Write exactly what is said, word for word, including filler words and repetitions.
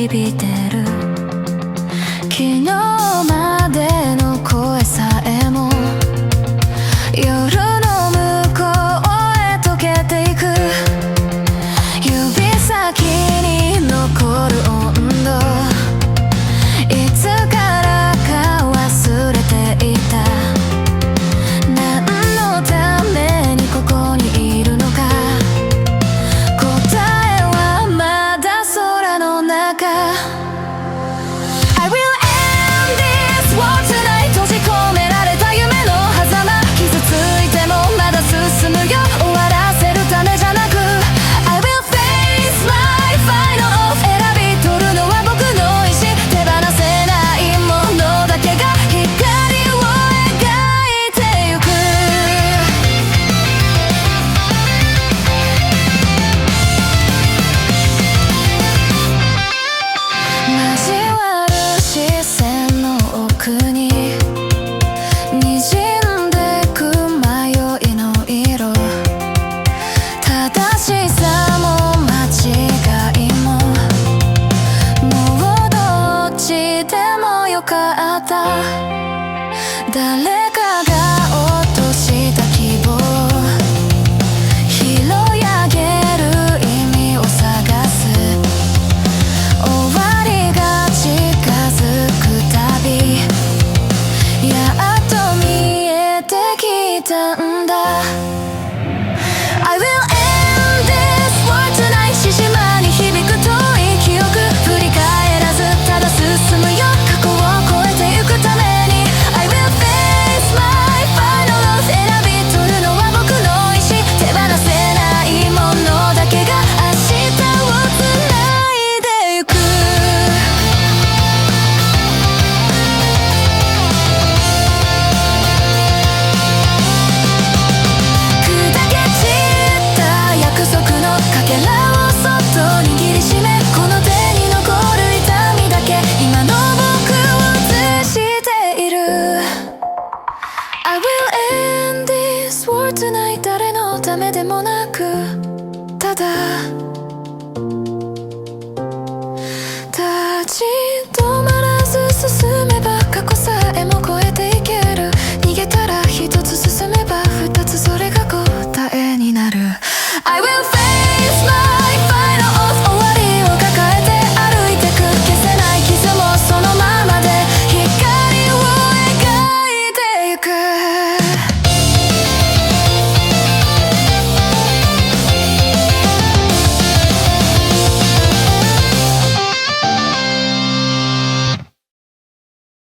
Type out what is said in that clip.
響いてる。昨日までの声さえも夜の向こうへ溶けていく。指先に残る温度、いつからか忘れていた。何のためにここにいるのか、答えはまだ空の中。I will end this war tonight。 閉じ込められた夢の狭間、傷ついてもまだ進むよ。終わらせるためじゃなく I will face my final off。 選び取るのは僕の意志、手放せないものだけが光を描いてゆく。交わる視線の奥に滲んでく迷いの色、正しさも間違いももうどっちでもよかった。誰かが落とした希望、拾い上げる意味を探す。終わりが近づくたび、やっと見えてきたんだ。I will end this war tonight。 獅子舞に響く遠い記憶、振り返らずただ進むよ。過去を超えてゆくために I will face my final off。 選び取るのは僕の意志、手放せないものだけが明日をつないでゆく。砕け散った約束のかけらをそっと握りしめ、この手に残る痛みだけ今の僕を映している。I will end this war tonight。 誰のためでもなく、ただ立ち止まらず進めば過去さえも超えていける。逃げたら一つ進めば二つ、それが答えになる。I will